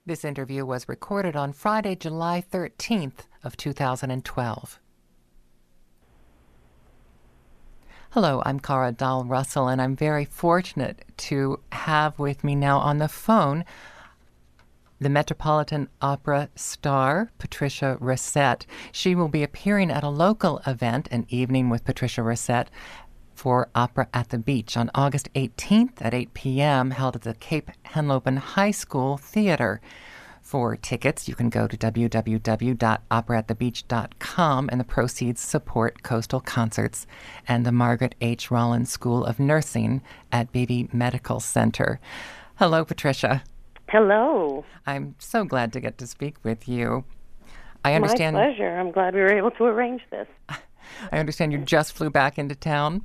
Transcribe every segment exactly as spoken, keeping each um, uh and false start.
This interview was recorded on Friday, July thirteenth of two thousand twelve. Hello, I'm Cara Dahl Russell, and I'm very fortunate to have with me now on the phone the Metropolitan Opera star, Patricia Racette. She will be appearing at a local event, An Evening with Patricia Racette, for Opera at the Beach on August eighteenth at eight p.m., held at the Cape Henlopen High School Theater. For tickets, you can go to w w w dot opera at the beach dot com, and the proceeds support Coastal Concerts and the Margaret H. Rollins School of Nursing at Beebe Medical Center. Hello, Patricia. Hello. I'm so glad to get to speak with you. I understand. My pleasure. I'm glad we were able to arrange this. I understand you just flew back into town.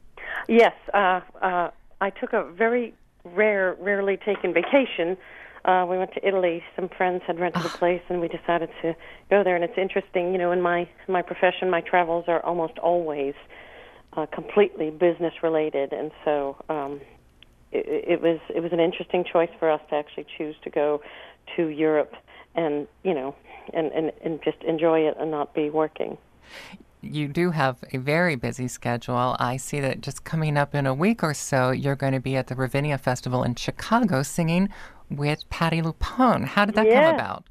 Yes, uh, uh, I took a very rare, rarely taken vacation. Uh, we went to Italy. Some friends had rented a place, and we decided to go there. And it's interesting, you know, in my my profession, my travels are almost always uh, completely business related, and so um, it, it was it was an interesting choice for us to actually choose to go to Europe, and you know, and and, and just enjoy it and not be working. You do have a very busy schedule. I see that just coming up in a week or so, you're going to be at the Ravinia Festival in Chicago singing with Patti LuPone. How did that yeah. come about?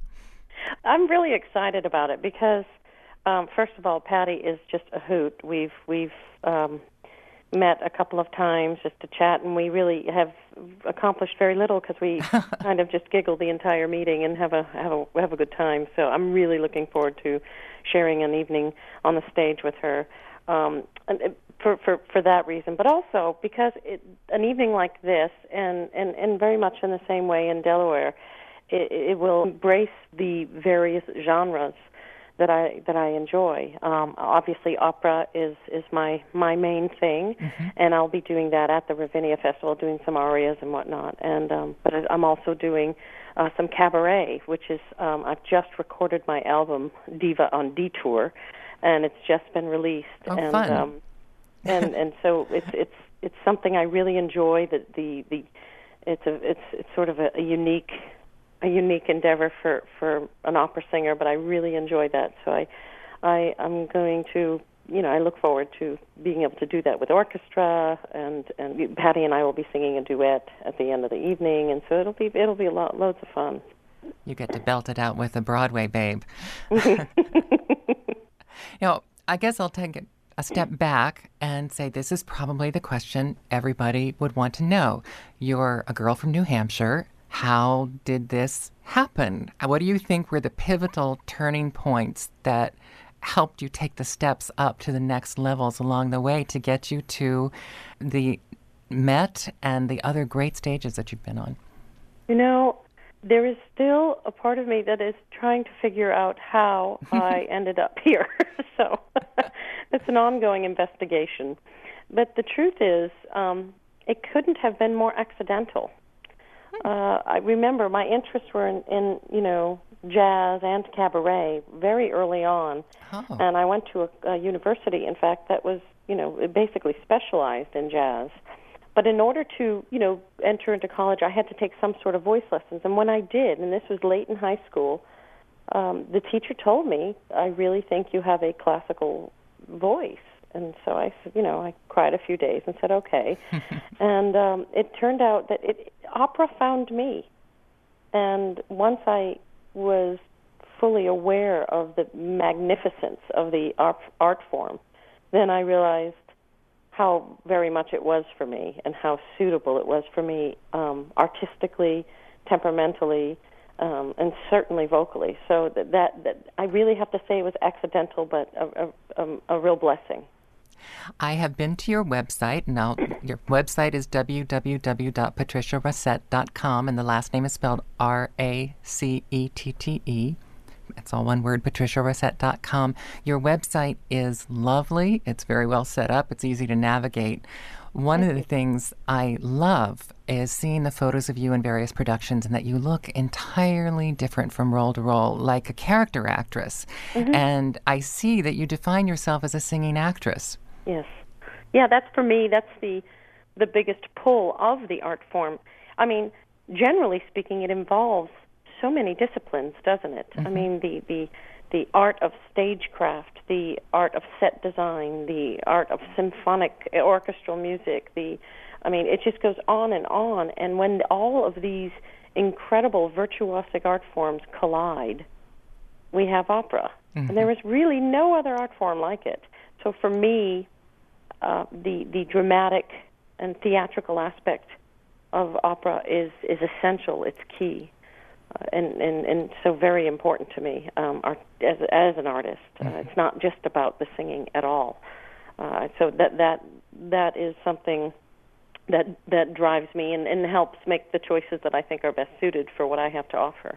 I'm really excited about it because, um, first of all, Patti is just a hoot. We've we've um, met a couple of times just to chat, and we really have accomplished very little because we kind of just giggle the entire meeting and have a have a have a good time. So I'm really looking forward to sharing an evening on the stage with her, um, and it, for, for for that reason, but also because it, an evening like this, and, and, and very much in the same way in Delaware, it, it will embrace the various genres that I that I enjoy. Um, obviously, opera is, is my my main thing, mm-hmm. and I'll be doing that at the Ravinia Festival, doing some arias and whatnot. And um, but I'm also doing uh, some cabaret, which is um, I've just recorded my album Diva on Detour, and it's just been released. Oh, and fun. Um, and and so it's it's it's something I really enjoy. That the, the it's a it's it's sort of a, a unique. a unique endeavor for, for an opera singer, but I really enjoy that. So I, I, I'm going to, you know, I look forward to being able to do that with orchestra, and, and Patti and I will be singing a duet at the end of the evening, and so it'll be it'll be a lot, loads of fun. You get to belt it out with a Broadway babe. You know, I guess I'll take it a step back and say this is probably the question everybody would want to know. You're a girl from New Hampshire. How did this happen? What do you think were the pivotal turning points that helped you take the steps up to the next levels along the way to get you to the Met and the other great stages that you've been on? You know, there is still a part of me that is trying to figure out how I ended up here. So it's an ongoing investigation. But the truth is, um, it couldn't have been more accidental. Uh, I remember my interests were in, in, you know, jazz and cabaret very early on, oh. and I went to a, a university, in fact, that was, you know, basically specialized in jazz. But in order to, you know, enter into college, I had to take some sort of voice lessons, and when I did, and this was late in high school, um, the teacher told me, I really think you have a classical voice. And so I, you know, I cried a few days and said, okay. and um, it turned out that it, opera found me. And once I was fully aware of the magnificence of the art, art form, then I realized how very much it was for me and how suitable it was for me um, artistically, temperamentally, um, and certainly vocally. So that, that, that I really have to say it was accidental, but a, a, a, a real blessing. I have been to your website. Now, your website is w w w dot patricia racette dot com, and the last name is spelled R A C E T T E. It's all one word, patricia racette dot com. Your website is lovely. It's very well set up. It's easy to navigate. One of the things I love is seeing the photos of you in various productions and that you look entirely different from role to role, like a character actress. Mm-hmm. And I see that you define yourself as a singing actress. Yes. Yeah, that's for me, that's the the biggest pull of the art form. I mean, generally speaking, it involves so many disciplines, doesn't it? Mm-hmm. I mean, the, the the art of stagecraft, the art of set design, the art of symphonic orchestral music, the I mean, it just goes on and on. And when all of these incredible virtuosic art forms collide, we have opera. Mm-hmm. And there is really no other art form like it. So for me, uh, the the dramatic and theatrical aspect of opera is, is essential. It's key. Uh, and, and, and so very important to me um, art, as as an artist. Uh, mm-hmm. It's not just about the singing at all. Uh, so that that that is something that that drives me and, and helps make the choices that I think are best suited for what I have to offer.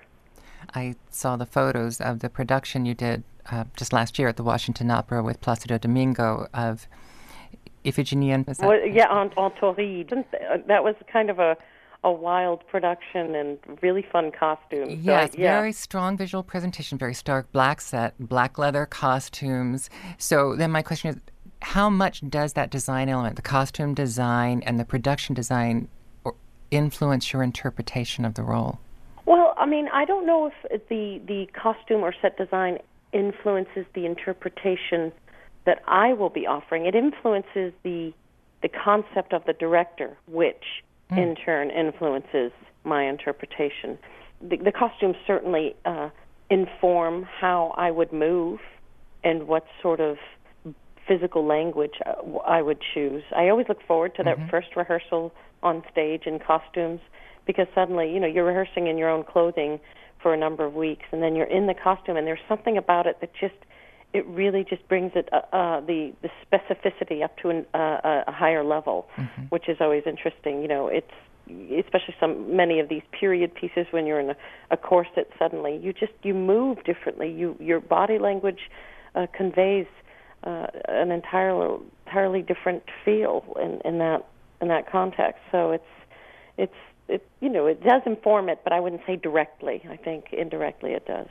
I saw the photos of the production you did uh, just last year at the Washington Opera with Placido Domingo of Iphigenia. Well, yeah, on, on Tauride. That was kind of a a wild production and really fun costumes. Yes, so I, yeah. very strong visual presentation, very stark black set, black leather costumes. So then my question is, how much does that design element, the costume design and the production design, influence your interpretation of the role? Well, I mean, I don't know if the, the costume or set design influences the interpretation that I will be offering. It influences the the concept of the director, which mm. in turn influences my interpretation. The, the costumes certainly uh, inform how I would move and what sort of physical language I would choose. I always look forward to that mm-hmm. first rehearsal on stage in costumes, because suddenly, you know, you're rehearsing in your own clothing for a number of weeks, and then you're in the costume, and there's something about it that just, it really just brings it uh, uh, the the specificity up to an, uh, a higher level, mm-hmm. which is always interesting. You know, it's especially some many of these period pieces when you're in a, a corset. Suddenly, you just you move differently. You your body language uh, conveys uh, an entirely entirely different feel in, in that in that context. So it's it's it you know it does inform it, but I wouldn't say directly. I think indirectly it does.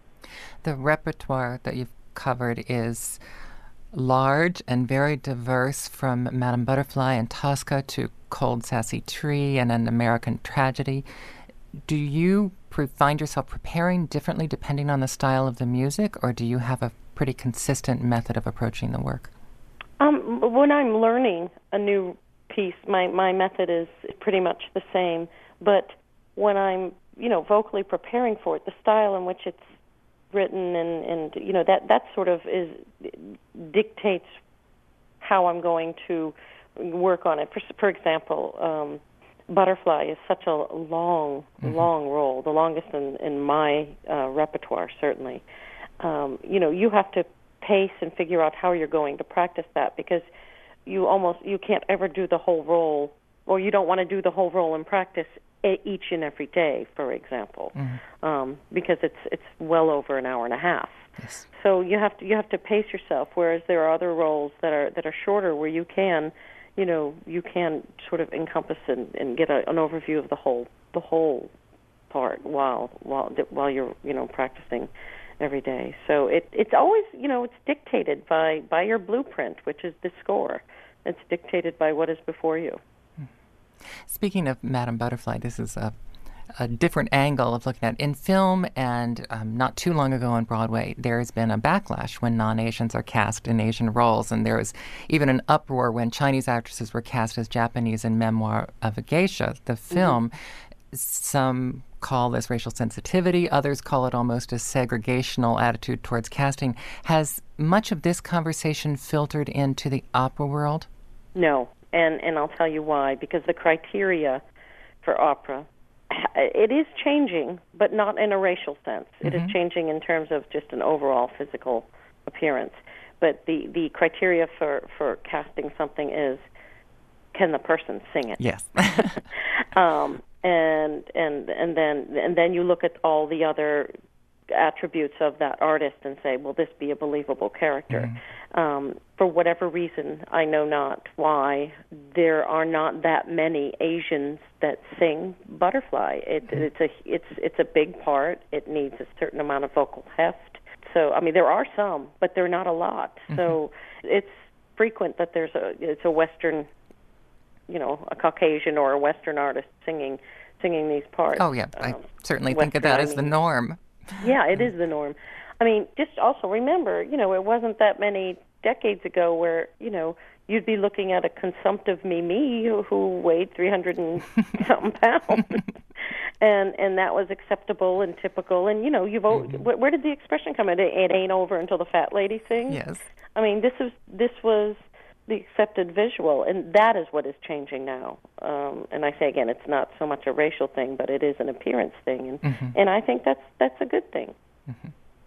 The repertoire that you've covered is large and very diverse, from Madame Butterfly and Tosca to Cold Sassy Tree and An American Tragedy. Do you pre- find yourself preparing differently depending on the style of the music, or do you have a pretty consistent method of approaching the work? Um, when I'm learning a new piece, my, my method is pretty much the same. But when I'm, you know, vocally preparing for it, the style in which it's written and, and you know that that sort of is dictates how I'm going to work on it. For for example, um, Butterfly is such a long, mm-hmm. long role, the longest in in my uh, repertoire certainly. Um, you know, you have to pace and figure out how you're going to practice that, because you almost you can't ever do the whole role, or you don't want to do the whole role in practice each and every day, for example, mm-hmm. um, because it's it's well over an hour and a half. Yes. So you have to you have to pace yourself. Whereas there are other roles that are that are shorter, where you can, you know, you can sort of encompass and, and get a, an overview of the whole the whole part while while while you're you know practicing every day. So it it's always you know it's dictated by by your blueprint, which is the score. It's dictated by what is before you. Speaking of Madame Butterfly, this is a, a different angle of looking at it. In film, and um, not too long ago on Broadway, there has been a backlash when non-Asians are cast in Asian roles, and there was even an uproar when Chinese actresses were cast as Japanese in Memoir of a Geisha, the film. Mm-hmm. Some call this racial sensitivity, others call it almost a segregational attitude towards casting. Has much of this conversation filtered into the opera world? No. And and I'll tell you why. Because the criteria for opera, it is changing, but not in a racial sense. Mm-hmm. It is changing in terms of just an overall physical appearance. But the, the criteria for, for casting something is, can the person sing it? Yes. um, and and and then and then you look at all the other attributes of that artist and say, will this be a believable character? Mm-hmm. Um, for whatever reason, I know not why, there are not that many Asians that sing Butterfly. It, mm-hmm. It's a it's it's a big part. It needs a certain amount of vocal heft. So, I mean, there are some, but they're not a lot. Mm-hmm. So it's frequent that there's a it's a Western, you know, a Caucasian or a Western artist singing singing these parts. Oh, yeah. I um, certainly think of Western, that I as the mean. norm. Yeah, it is the norm. I mean, just also remember, you know, it wasn't that many decades ago where, you know, you'd be looking at a consumptive Mimi who, who weighed three hundred and something pounds. and and that was acceptable and typical. And, you know, you've mm-hmm. where, where did the expression come in? It, it ain't over until the fat lady sings? Yes. I mean, this is this was the accepted visual, and that is what is changing now. Um, and I say again, it's not so much a racial thing, but it is an appearance thing. And, mm-hmm. and I think that's that's a good thing. Mm-hmm.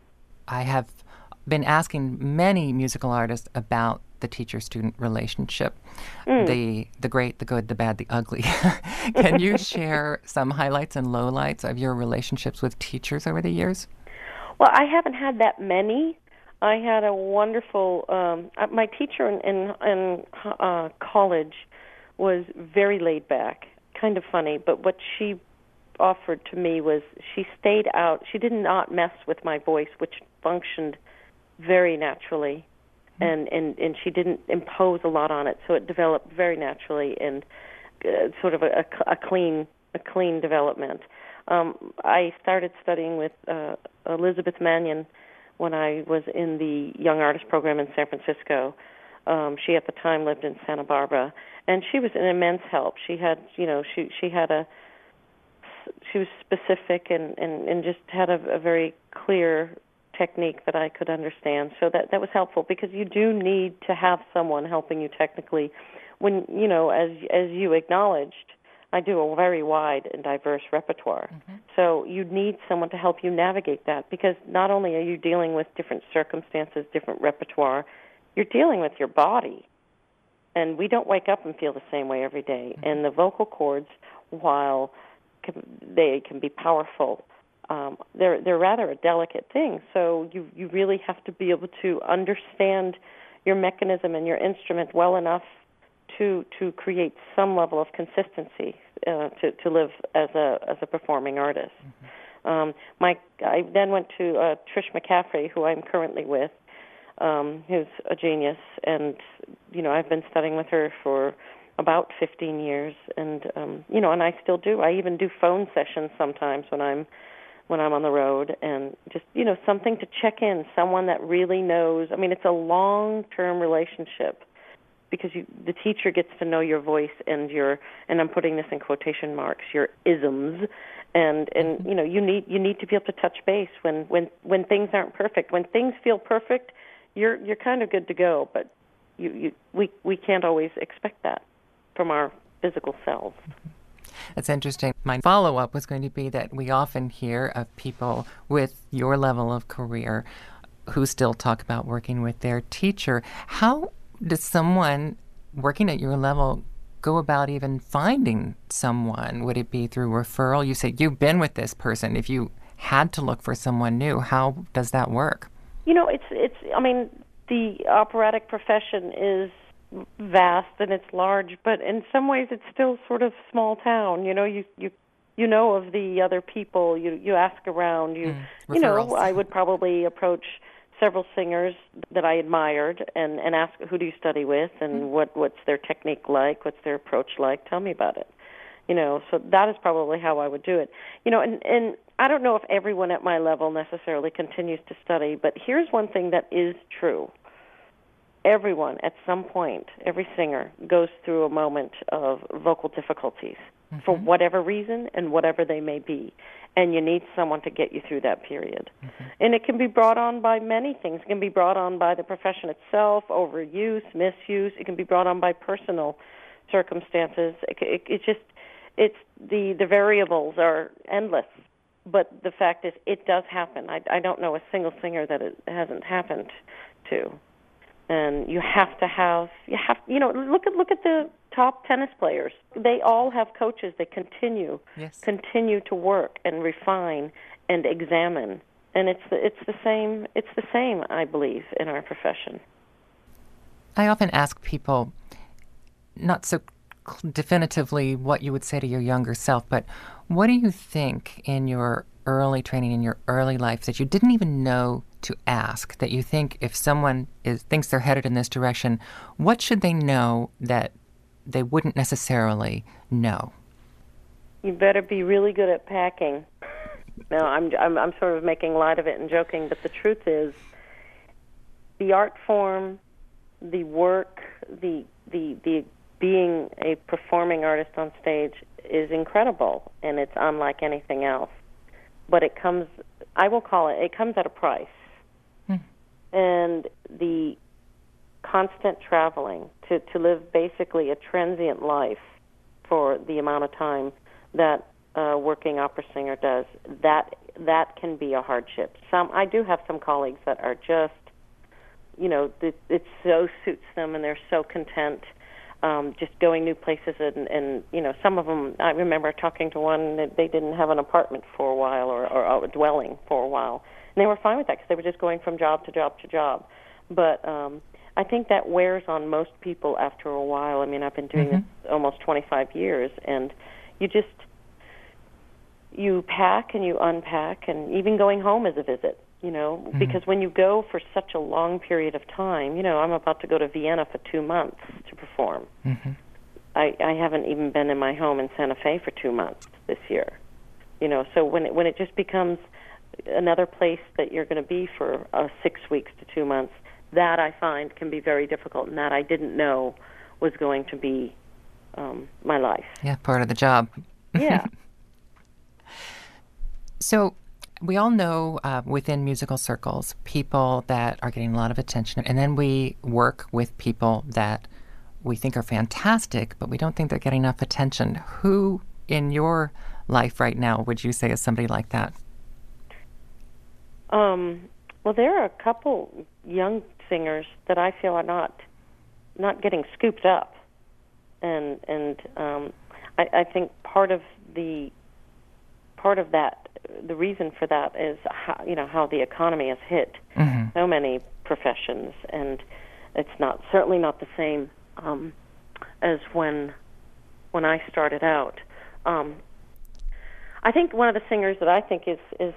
I have been asking many musical artists about the teacher-student relationship, mm. the the great, the good, the bad, the ugly. Can you share some highlights and lowlights of your relationships with teachers over the years? Well, I haven't had that many. I had a wonderful, um, my teacher in, in, in uh, college was very laid back, kind of funny, but what she offered to me was she stayed out. She did not mess with my voice, which functioned very naturally, mm-hmm. and, and, and she didn't impose a lot on it, so it developed very naturally and uh, sort of a, a, a clean a clean development. Um, I started studying with uh, Elizabeth Mannion when I was in the Young Artist Program in San Francisco. Um, she at the time lived in Santa Barbara, and she was an immense help. She had, you know, she she had a she was specific and, and, and just had a, a very clear technique that I could understand. So that, that was helpful because you do need to have someone helping you technically. When, you know, as as you acknowledged, I do a very wide and diverse repertoire. Mm-hmm. So you need someone to help you navigate that because not only are you dealing with different circumstances, different repertoire, you're dealing with your body. And we don't wake up and feel the same way every day. Mm-hmm. And the vocal cords, while can, they can be powerful, um, they're they're rather a delicate thing. So you, you really have to be able to understand your mechanism and your instrument well enough to to create some level of consistency uh, to to live as a as a performing artist. Mm-hmm. Um, my I then went to uh, Trish McCaffrey, who I'm currently with, um, who's a genius, and you know I've been studying with her for about fifteen years, and um, you know, and I still do. I even do phone sessions sometimes when I'm when I'm on the road, and just you know something to check in, someone that really knows. I mean, it's a long-term relationship. Because you, the teacher gets to know your voice and your, and I'm putting this in quotation marks, your isms, and and you know you need you need to be able to touch base when when when things aren't perfect. When things feel perfect, you're you're kind of good to go. But you, you we we can't always expect that from our physical selves. That's interesting. My follow-up was going to be that we often hear of people with your level of career who still talk about working with their teacher. How does someone working at your level go about even finding someone? Would it be through referral? You say you've been with this person. If you had to look for someone new, how does that work? You know, it's it's. I mean, the operatic profession is vast and it's large, but in some ways it's still sort of small town. You know, you you you know of the other people. You you ask around. You mm, you know, I would probably approach several singers that I admired and, and ask, who do you study with and mm-hmm. what, what's their technique like, what's their approach like, tell me about it. You know, so that is probably how I would do it. You know, and, and I don't know if everyone at my level necessarily continues to study, but here's one thing that is true. Everyone at some point, every singer goes through a moment of vocal difficulties mm-hmm. for whatever reason and whatever they may be. And you need someone to get you through that period. Mm-hmm. And it can be brought on by many things. It can be brought on by the profession itself, overuse, misuse. It can be brought on by personal circumstances. It, it, it just, it's the, the variables are endless. But the fact is, it does happen. I, I don't know a single singer that it hasn't happened to. And you have to have, you have, you know, look at look at the top tennis players. They all have coaches. They continue, yes. continue to work and refine and examine. And it's the, it's the same. It's the same, I believe, in our profession. I often ask people, not so definitively what you would say to your younger self, but what do you think in your early training, in your early life, that you didn't even know to ask, that you think if someone is thinks they're headed in this direction, what should they know that they wouldn't necessarily know? You better be really good at packing. No, I'm, I'm I'm sort of making light of it and joking, but the truth is, the art form, the work, the the the being a performing artist on stage is incredible, and it's unlike anything else. But it comes, I will call it, it comes at a price. Hmm. And the constant traveling to, to live basically a transient life for the amount of time that a working opera singer does, that that can be a hardship. Some I do have some colleagues that are just, you know, it, it so suits them and they're so content um, just going new places. And, and, you know, some of them, I remember talking to one that they didn't have an apartment for a while or, or a dwelling for a while. And they were fine with that because they were just going from job to job to job. But um, I think that wears on most people after a while. I mean, I've been doing mm-hmm. this almost twenty-five years, and you just, you pack and you unpack, and even going home is a visit, you know, mm-hmm. because when you go for such a long period of time, you know, I'm about to go to Vienna for two months to perform. Mm-hmm. I, I haven't even been in my home in Santa Fe for two months this year, you know, so when it, when it just becomes another place that you're going to be for uh, six weeks to two months, that I find can be very difficult, and that I didn't know was going to be um, my life. Yeah, part of the job. Yeah. So we all know uh, within musical circles people that are getting a lot of attention, and then we work with people that we think are fantastic, but we don't think they're getting enough attention. Who in your life right now would you say is somebody like that? Um, well, there are a couple young singers that I feel are not not getting scooped up, and and um, I, I think part of the part of that, the reason for that is how, you know, how the economy has hit mm-hmm. so many professions, and it's not certainly not the same um, as when when I started out. Um, I think one of the singers that I think is is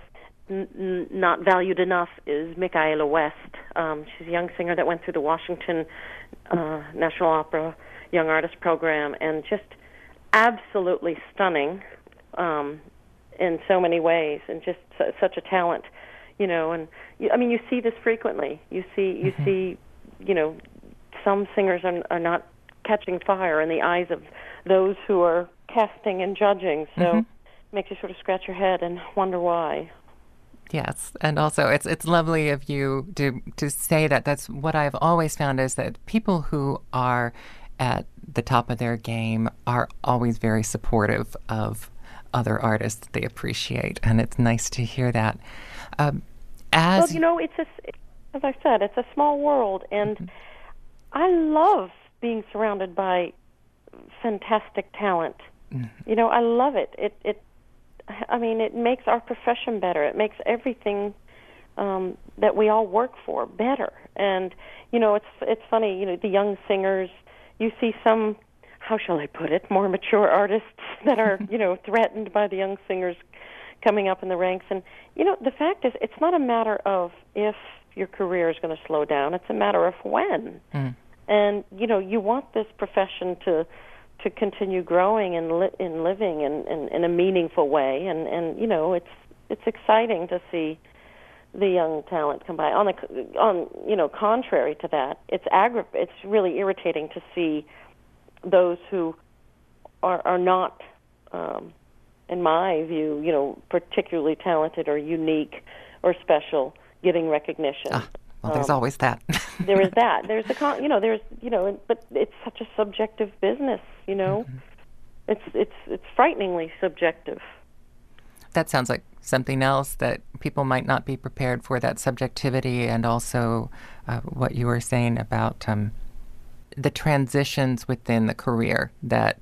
N- not valued enough is Michaela West. Um, she's a young singer that went through the Washington uh, National Opera Young Artist Program, and just absolutely stunning um, in so many ways, and just su- such a talent, you know. And you, I mean, you see this frequently. You see, you mm-hmm. see, you know, some singers are, are not catching fire in the eyes of those who are casting and judging. So mm-hmm. it makes you sort of scratch your head and wonder why. Yes, and also it's it's lovely of you to to say that. That's what I've always found, is that people who are at the top of their game are always very supportive of other artists that they appreciate, and it's nice to hear that. Um, as well, you know, it's a, as I said, it's a small world, and mm-hmm. I love being surrounded by fantastic talent. Mm-hmm. You know, I love it. It it. I mean, it makes our profession better. It makes everything um, that we all work for better. And, you know, it's it's funny, you know, the young singers, you see some, how shall I put it, more mature artists that are, you know, threatened by the young singers coming up in the ranks. And, you know, the fact is, it's not a matter of if your career is going to slow down. It's a matter of when. Mm. And, you know, you want this profession to to continue growing and li- and living in, in, in a meaningful way, and, and you know it's it's exciting to see the young talent come by. On the on you know contrary to that, it's aggra- it's really irritating to see those who are are not, um, in my view, you know, particularly talented or unique or special, getting recognition. Ah. Well, there's um, always that. there is that. There's the con- you know, there's you know, but it's such a subjective business, you know. Mm-hmm. It's it's it's frighteningly subjective. That sounds like something else that people might not be prepared for, that subjectivity, and also uh, what you were saying about um, the transitions within the career, that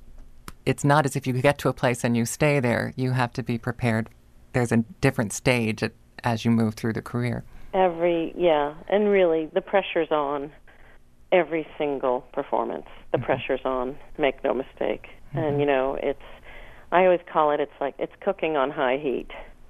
it's not as if you get to a place and you stay there. You have to be prepared. There's a different stage at, as you move through the career. Every, yeah, and really, the pressure's on every single performance. The mm-hmm. pressure's on, make no mistake. Mm-hmm. And, you know, it's, I always call it, it's like, it's cooking on high heat.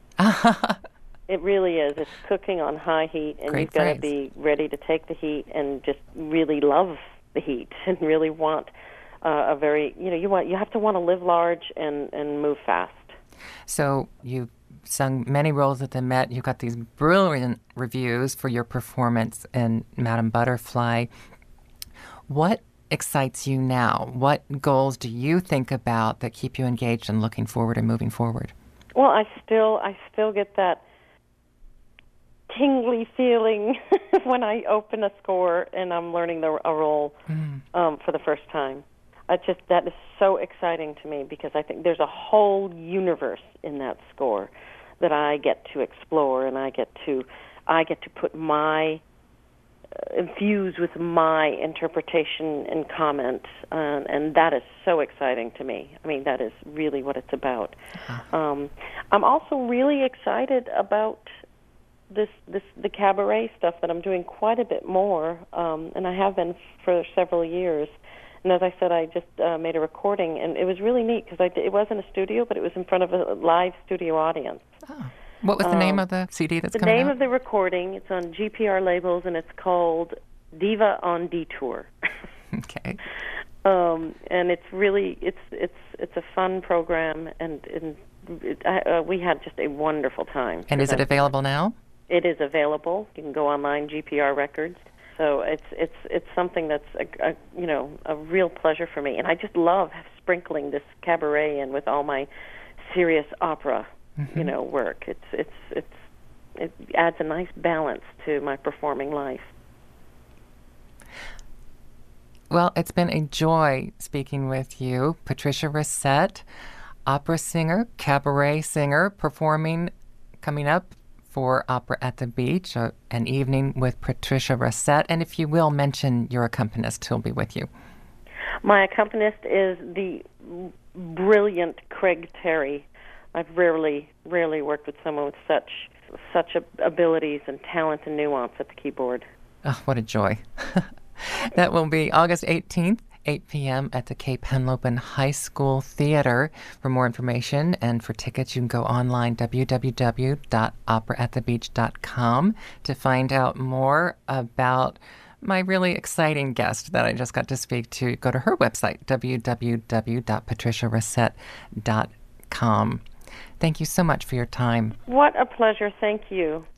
It really is. It's cooking on high heat, and Great you've got to be ready to take the heat and just really love the heat and really want uh, a very, you know, you want you have to want to live large and, and move fast. So you've sung many roles at the Met. You got these brilliant reviews for your performance in Madame Butterfly. What excites you now? What goals do you think about that keep you engaged and looking forward and moving forward? Well, I still I still get that tingly feeling when I open a score and I'm learning the, a role mm. um, for the first time. I just that is so exciting to me because I think there's a whole universe in that score that I get to explore, and I get to I get to put my uh, infuse with my interpretation and comment, uh, and that is so exciting to me. I mean, that is really what it's about. Uh-huh. Um, I'm also really excited about this this the cabaret stuff that I'm doing quite a bit more, um, and I have been for several years. And as I said, I just uh, made a recording, and it was really neat because it wasn't a studio, but it was in front of a live studio audience. Oh. What was the um, name of the C D that's coming out? The name of the recording, it's on G P R labels, and it's called Diva on Detour. Okay. Um, and it's really, it's it's it's a fun program, and, and it, uh, we had just a wonderful time. And is it available now? It is available. You can go online, G P R Records. So it's it's it's something that's a, a you know a real pleasure for me, and I just love sprinkling this cabaret in with all my serious opera, mm-hmm. you know, work. It's it's it's it adds a nice balance to my performing life. Well, it's been a joy speaking with you, Patricia Racette, opera singer, cabaret singer, performing coming up for Opera at the Beach, uh, an evening with Patricia Racette. And if you will, mention your accompanist who'll be with you. My accompanist is the brilliant Craig Terry. I've rarely, rarely worked with someone with such such abilities and talent and nuance at the keyboard. Oh, what a joy. That will be August eighteenth, eight p.m. at the Cape Henlopen High School Theater. For more information and for tickets, you can go online, w w w dot opera at the beach dot com, to find out more about my really exciting guest that I just got to speak to. Go to her website, w w w dot patricia racette dot com. Thank you so much for your time. What a pleasure. Thank you.